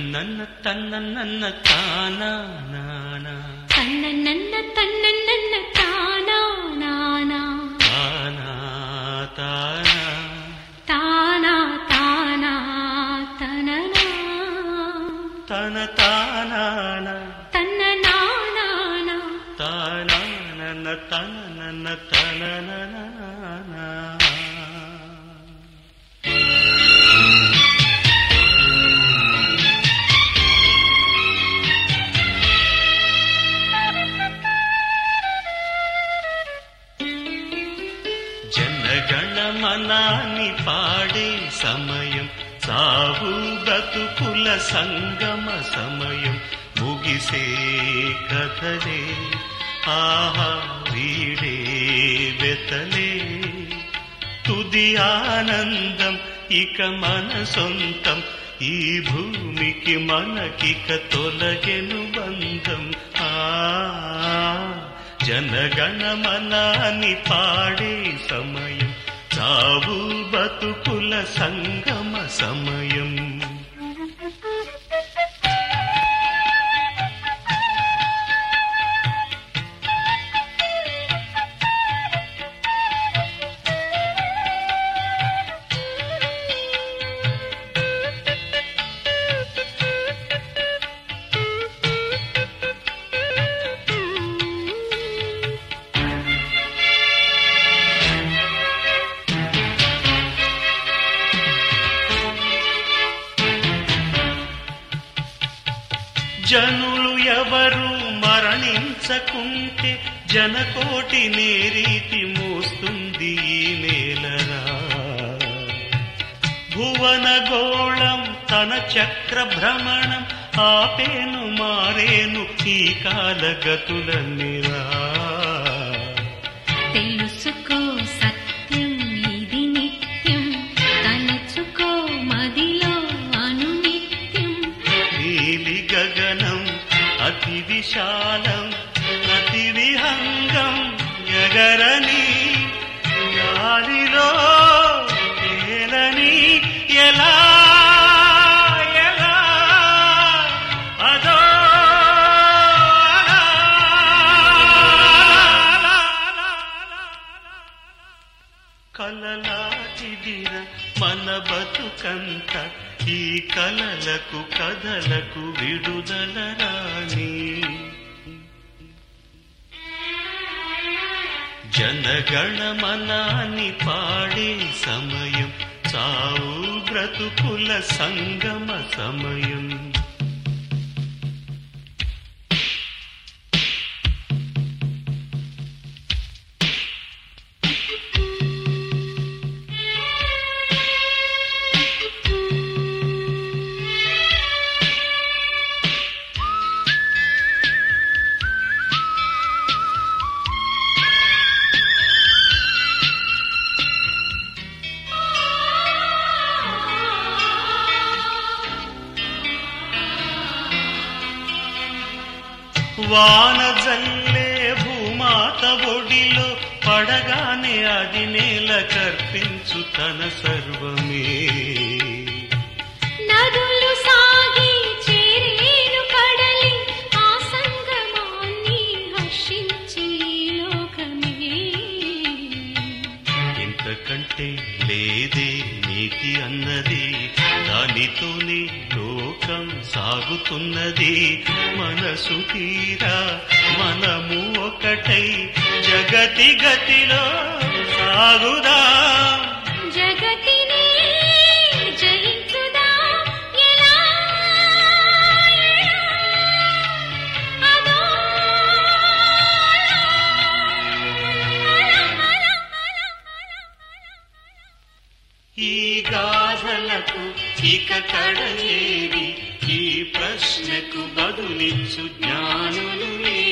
తన్నన్న తన్నన్న తానా నానా తన్నన్న తన్నన్న తానా నానా తానా తానా తానా తానా తననా తన తానాన తన్న నానా తానానన తననన తననన జనగణమనాన్ని పాడే సమయం సావు బ్రతుకుల సంగమ సమయం ముగిసే కథలే ఆహా వీడే వెతలే తుది ఆనందం ఇక మన సొంతం ఈ భూమికి మనకిక తొలగెను బంధం జనగణమనాన్ని పాడే సమయం చావు బతుకుల సంగమ సమయం జనులు ఎవరు మరణించకుంటే జనకోటి నేరీతి మోస్తుంది ఈ నేలరా భువన గోళం తన చక్ర భ్రమణం ఆపేను మారేను ఈ కాలగతులన్నిరా తెలుసుకో సత్యం ఇది నిత్యం తలచుకో మదిలో అనునిత్యం నీలి గగనం అతి విశాలం ప్రతి విహంగం ఎగరని గాలిలో తేలని ఎలా అదో కలలాటిదిర మన బతుకంత ఈ కలలకు కథలకు విడుదల రాని జనగణమనాన్ని పాడే సమయం చావు బ్రతుకుల సంగమ సమయం వాన జల్లే భూమాత ఒడిలో పడగానే అది నేల కర్పించు తన సర్వమే నదులు సాగి చేరేను కడలి ఆ సంగమాన్ని హర్షించి లోకమే ఇంతకంటే లేదే నీతి అన్నది దానితోనే లోకం సాగుతున్నది మనసు తీరా మనము ఒకటై జగతి గతిలో సాగుదా జగతిని జయించుదా ఎలా అదో ఈ గాథలకు ఇక కడలేవి ఈ ప్రశ్నకు బదులిచ్చు జ్ఞానులు